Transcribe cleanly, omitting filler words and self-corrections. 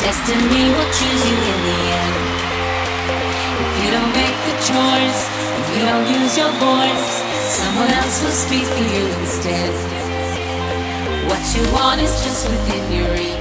Destiny will choose you in the end. If you don't make the choice, if you don't use your voice, someone else will speak for you instead. What you want is just within your reach.